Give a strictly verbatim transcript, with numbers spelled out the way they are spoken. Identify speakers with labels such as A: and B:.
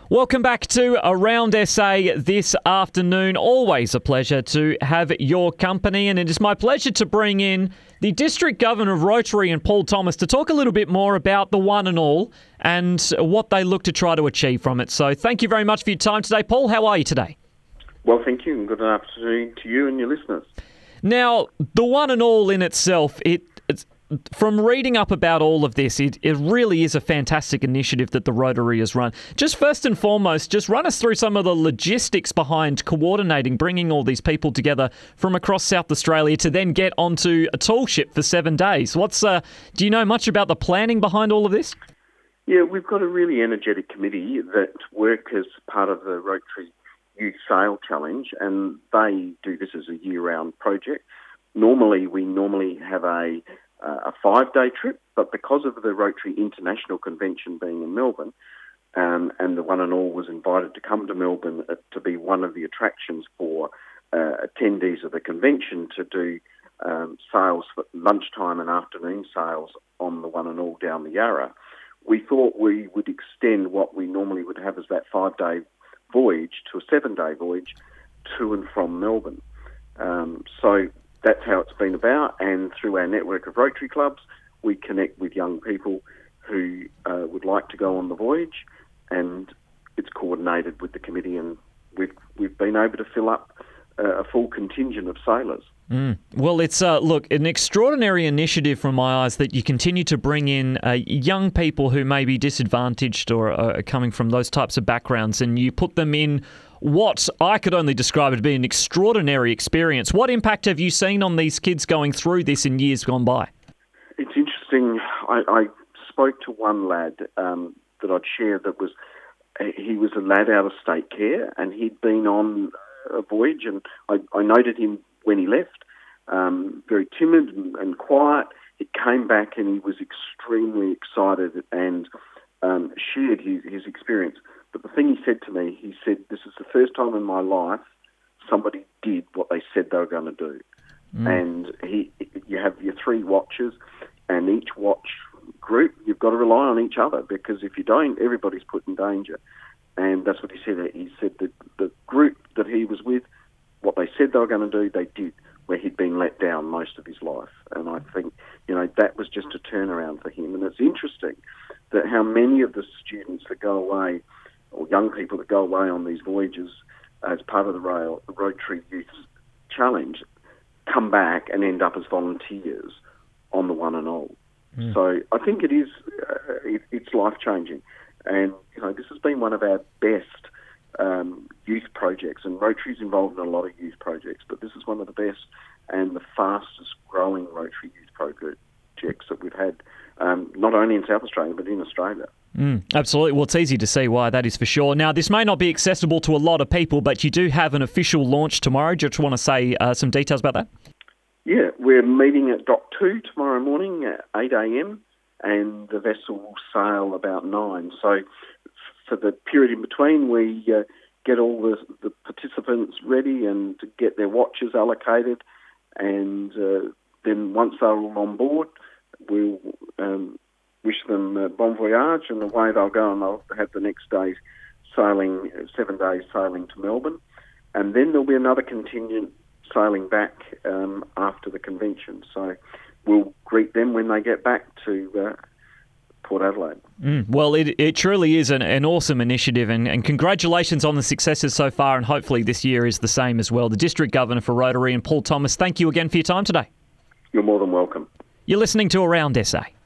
A: Welcome back to Around S A this afternoon. Always a pleasure to have your company, and it is my pleasure to bring in the District Governor of Rotary and Paul Thomas to talk a little bit more about the One and All and what they look to try to achieve from it. So thank you very much for your time today. Paul, how are you today?
B: Well, thank you, and good afternoon to you and your listeners.
A: Now, the One and All in itself, it it's, from reading up about all of this, it, it really is a fantastic initiative that the Rotary has run. Just first and foremost, just run us through some of the logistics behind coordinating, bringing all these people together from across South Australia to then get onto a tall ship for seven days. What's uh, do you know much about the planning behind all of this?
B: Yeah, we've got a really energetic committee that work as part of the Rotary Youth Sail Challenge, and they do this as a year-round project. Normally, we normally have a Uh, a five-day trip, but because of the Rotary International Convention being in Melbourne, um, and the One and All was invited to come to Melbourne uh, to be one of the attractions for uh, attendees of the convention to do um, sales for lunchtime and afternoon sales on the One and All down the Yarra, we thought we would extend what we normally would have as that five-day voyage to a seven-day voyage to and from Melbourne. Um, so that's how it's been about, and through our network of Rotary clubs, we connect with young people who uh, would like to go on the voyage, and it's coordinated with the committee, and we've we've been able to fill up uh, a full contingent of sailors.
A: Mm. Well, it's, uh, look, an extraordinary initiative from my eyes that you continue to bring in uh, young people who may be disadvantaged or are coming from those types of backgrounds, and you put them in what I could only describe as being an extraordinary experience. What impact have you seen on these kids going through this in years gone by?
B: It's interesting. I, I spoke to one lad um, that I'd share that was, he was a lad out of state care, and he'd been on a voyage, and I, I noted him when he left, um, very timid and, and quiet. He came back and he was extremely excited and um, shared his, his experience. But the thing he said to me, he said, this is the first time in my life somebody did what they said they were going to do. Mm. And he, you have your three watches, and each watch group, you've got to rely on each other, because if you don't, everybody's put in danger. And that's what he said. He said that the group that he was with, what they said they were going to do, they did, where he'd been let down most of his life. And I think, you know, that was just a turnaround for him. And it's interesting that how many of the students that go away, or young people that go away on these voyages as part of the rail, the Rotary Youth Challenge, come back and end up as volunteers on the One and All. Mm. So I think it is, uh, it, it's life-changing. And, you know, this has been one of our best um, youth projects, and Rotary's involved in a lot of youth projects, but this is one of the best and the fastest-growing Rotary youth projects that we've had, um, not only in South Australia, but in Australia.
A: Mm, absolutely. Well, it's easy to see why, that is for sure. Now, this may not be accessible to a lot of people, but you do have an official launch tomorrow. Do you just want to say uh, some details about that?
B: Yeah, we're meeting at Dock two tomorrow morning at eight a.m, and the vessel will sail about nine. So for the period in between, we uh, get all the, the participants ready and to get their watches allocated, and uh, then once they're all on board, we'll um, wish them uh, bon voyage, and away they'll go, and they'll have the next day sailing, seven days sailing to Melbourne. And then there'll be another contingent sailing back um, after the convention. So we'll greet them when they get back to uh, Port Adelaide.
A: Mm, well, it it truly is an, an awesome initiative, and, and congratulations on the successes so far, and hopefully this year is the same as well. The District Governor for Rotary and Paul Thomas, thank you again for your time today.
B: You're more than welcome.
A: You're listening to Around S A.